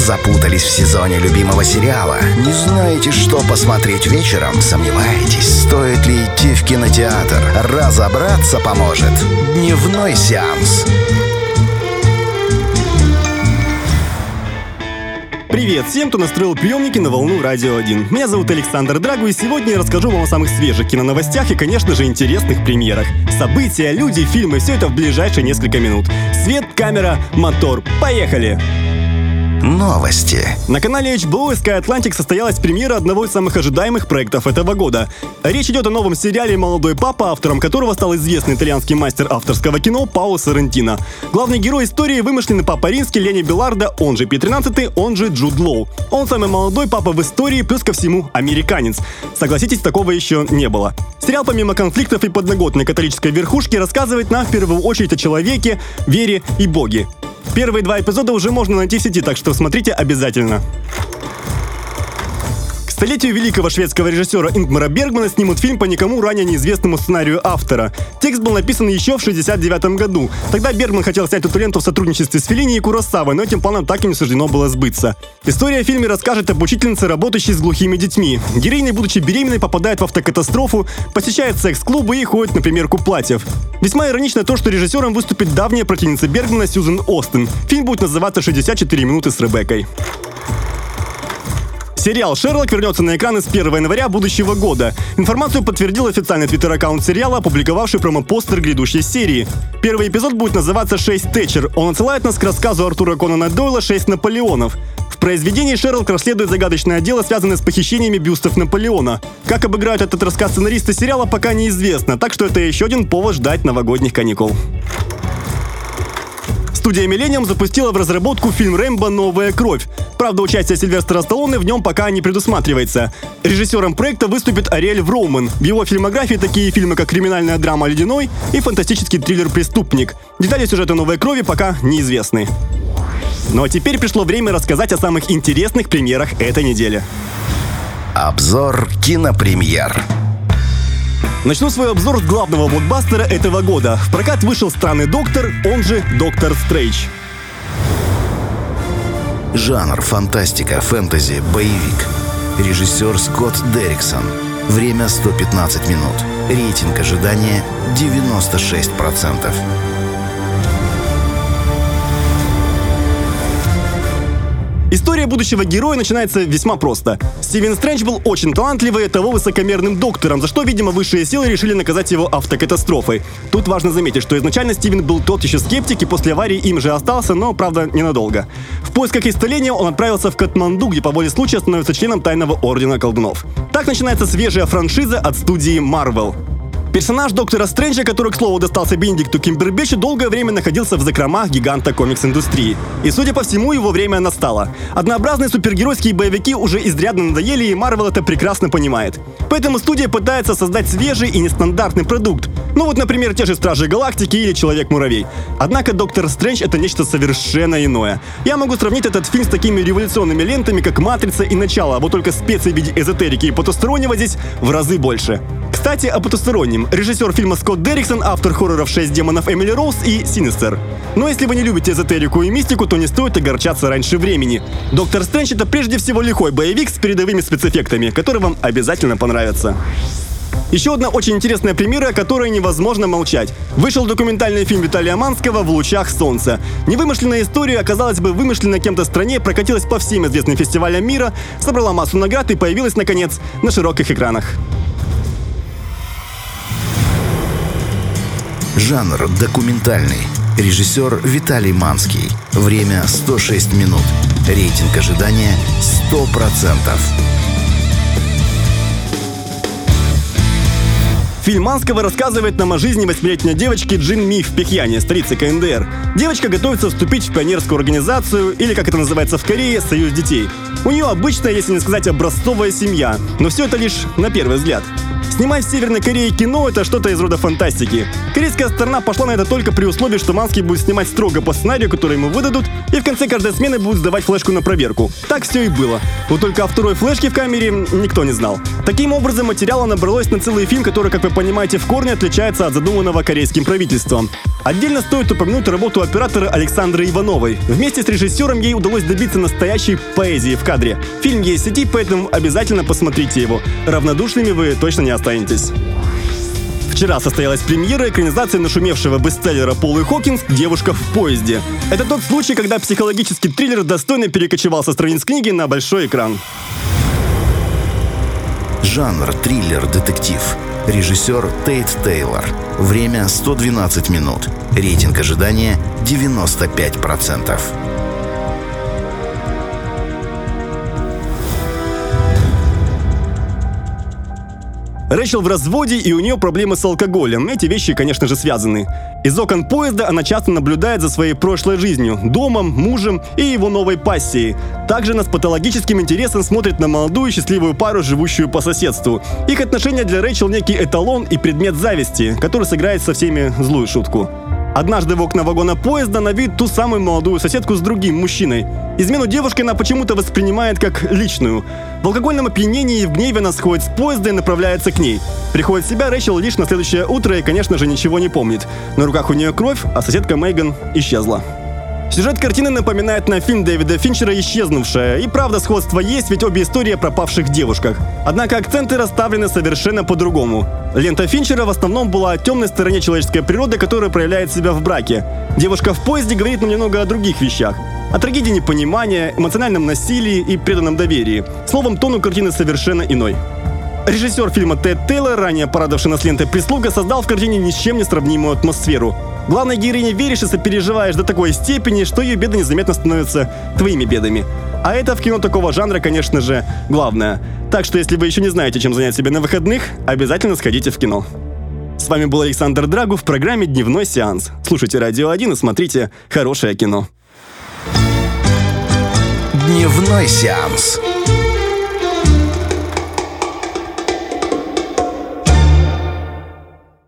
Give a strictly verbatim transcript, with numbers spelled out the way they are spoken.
Запутались в сезоне любимого сериала? Не знаете, что посмотреть вечером? Сомневаетесь, стоит ли идти в кинотеатр? Разобраться поможет дневной сеанс. Привет всем, кто настроил приемники на волну Радио один. Меня зовут Александр Драгу, и сегодня я расскажу вам о самых свежих киноновостях и, конечно же, интересных премьерах. События, люди, фильмы – все это в ближайшие несколько минут. Свет, камера, мотор. Поехали! Новости. На канале эйч би о и Sky Atlantic состоялась премьера одного из самых ожидаемых проектов этого года. Речь идет о новом сериале «Молодой папа», автором которого стал известный итальянский мастер авторского кино Паоло Соррентино. Главный герой истории – вымышленный папа римский Ленни Беллардо, он же Пи тринадцатый, он же Джуд Лоу. Он самый молодой папа в истории, плюс ко всему американец. Согласитесь, такого еще не было. Сериал, помимо конфликтов и подноготной католической верхушки, рассказывает нам в первую очередь о человеке, вере и Боге. Первые два эпизода уже можно найти в сети, так что смотрите обязательно. К столетию великого шведского режиссера Ингмара Бергмана снимут фильм по никому ранее неизвестному сценарию автора. Текст был написан еще в шестьдесят девятом году. Тогда Бергман хотел снять эту ленту в сотрудничестве с Феллини и Куросавой, но этим планом так и не суждено было сбыться. История в фильме расскажет об учительнице, работающей с глухими детьми. Героиня, будучи беременной, попадает в автокатастрофу, посещает секс-клубы и ходит на примерку платьев. Весьма иронично то, что режиссером выступит давняя противница Бергмана Сьюзен Остин. Фильм будет называться «шестьдесят четыре минуты с Ребеккой». Сериал «Шерлок» вернется на экраны с первого января будущего года. Информацию подтвердил официальный твиттер-аккаунт сериала, опубликовавший промо-постер грядущей серии. Первый эпизод будет называться «Шесть Тэтчер». Он отсылает нас к рассказу Артура Конана Дойла «Шесть Наполеонов». В произведении Шерлок расследует загадочное дело, связанное с похищениями бюстов Наполеона. Как обыграют этот рассказ сценаристы сериала, пока неизвестно, так что это еще один повод ждать новогодних каникул. Студия Millennium запустила в разработку фильм «Рэмбо. Новая кровь». Правда, участие Сильвестра Сталлоне в нем пока не предусматривается. Режиссером проекта выступит Ариэль Вроуман. В его фильмографии такие фильмы, как криминальная драма «Ледяной» и фантастический триллер «Преступник». Детали сюжета «Новой крови» пока неизвестны. Ну а теперь пришло время рассказать о самых интересных премьерах этой недели. Обзор кинопремьер. Начну свой обзор с главного блокбастера этого года. В прокат вышел «Странный доктор», он же «Доктор Стрэндж». Жанр фантастика, фэнтези, боевик. Режиссер Скотт Дерриксон. Время сто пятнадцать минут. Рейтинг ожидания девяносто шесть процентов. История будущего героя начинается весьма просто. Стивен Стрэндж был очень талантливый и того высокомерным доктором, за что, видимо, высшие силы решили наказать его автокатастрофой. Тут важно заметить, что изначально Стивен был тот еще скептик и после аварии им же остался, но, правда, ненадолго. В поисках исцеления он отправился в Катманду, где по воле случая становится членом тайного ордена колдунов. Так начинается свежая франшиза от студии Marvel. Персонаж доктора Стрэнджа, который, к слову, достался Бенедикту Камбербэтчу, долгое время находился в закромах гиганта комикс-индустрии. И, судя по всему, его время настало. Однообразные супергеройские боевики уже изрядно надоели, и Marvel это прекрасно понимает. Поэтому студия пытается создать свежий и нестандартный продукт. Ну вот, например, те же Стражи Галактики или Человек-муравей. Однако Доктор Стрэндж — это нечто совершенно иное. Я могу сравнить этот фильм с такими революционными лентами, как «Матрица» и «Начало», а вот только специй в виде эзотерики и потустороннего здесь в разы больше. Кстати, о потустороннем. Режиссер фильма Скотт Дерриксон, автор хорроров «Шесть демонов» Эмили Роуз и «Синистер». Но если вы не любите эзотерику и мистику, то не стоит огорчаться раньше времени. «Доктор Стрэндж» — это прежде всего лихой боевик с передовыми спецэффектами, который вам обязательно понравится. Еще одна очень интересная премьера, о которой невозможно молчать. Вышел документальный фильм Виталия Манского «В лучах солнца». Невымышленная история, оказалась бы вымышлена кем-то в стране, прокатилась по всем известным фестивалям мира, собрала массу наград и появилась, наконец, на широких экранах. Жанр документальный. Режиссер Виталий Манский. Время сто шесть минут. Рейтинг ожидания сто процентов. Фильм Манского рассказывает нам о жизни восьмилетней девочки Джин Ми в Пхеньяне, столице ка эн дэ эр. Девочка готовится вступить в пионерскую организацию, или, как это называется в Корее, Союз детей. У нее обычная, если не сказать образцовая семья, но все это лишь на первый взгляд. Снимать в Северной Корее кино — это что-то из рода фантастики. Корейская сторона пошла на это только при условии, что Манский будет снимать строго по сценарию, который ему выдадут, и в конце каждой смены будут сдавать флешку на проверку. Так все и было. Вот только о второй флешке в камере никто не знал. Таким образом, материала набралось на целый фильм, который, как вы понимаете, в корне отличается от задуманного корейским правительством. Отдельно стоит упомянуть работу оператора Александры Ивановой. Вместе с режиссером ей удалось добиться настоящей поэзии в кадре. Фильм есть в сети, поэтому обязательно посмотрите его. Равнодушными вы точно не останетесь. Вчера состоялась премьера экранизации нашумевшего бестселлера Полы Хокинс «Девушка в поезде». Это тот случай, когда психологический триллер достойно перекочевал со страниц книги на большой экран. Жанр триллер-детектив. Режиссер Тейт Тейлор. Время сто двенадцать минут. Рейтинг ожидания девяносто пять процентов. Рэйчел в разводе, и у нее проблемы с алкоголем. Эти вещи, конечно же, связаны. Из окон поезда она часто наблюдает за своей прошлой жизнью, домом, мужем и его новой пассией. Также она с патологическим интересом смотрит на молодую счастливую пару, живущую по соседству. Их отношения для Рэйчел некий эталон и предмет зависти, который сыграет со всеми злую шутку. Однажды в окна вагона поезда она видит ту самую молодую соседку с другим мужчиной. Измену девушки она почему-то воспринимает как личную. В алкогольном опьянении и в гневе она сходит с поезда и направляется к ней. Приходит в себя Рэйчел лишь на следующее утро и, конечно же, ничего не помнит. На руках у нее кровь, а соседка Мейган исчезла. Сюжет картины напоминает на фильм Дэвида Финчера «Исчезнувшая». И правда, сходство есть, ведь обе истории о пропавших девушках. Однако акценты расставлены совершенно по-другому. Лента Финчера в основном была о темной стороне человеческой природы, которая проявляет себя в браке. «Девушка в поезде» говорит нам немного о других вещах. О трагедии непонимания, эмоциональном насилии и преданном доверии. Словом, тон у картины совершенно иной. Режиссер фильма Тейт Тейлор, ранее порадовавший нас лентой «Прислуга», создал в картине ни с чем не сравнимую атмосферу. Главной героине веришь и сопереживаешь до такой степени, что ее беды незаметно становятся твоими бедами. А это в кино такого жанра, конечно же, главное. Так что, если вы еще не знаете, чем занять себя на выходных, обязательно сходите в кино. С вами был Александр Драгу в программе «Дневной сеанс». Слушайте Радио один и смотрите хорошее кино. Дневной сеанс.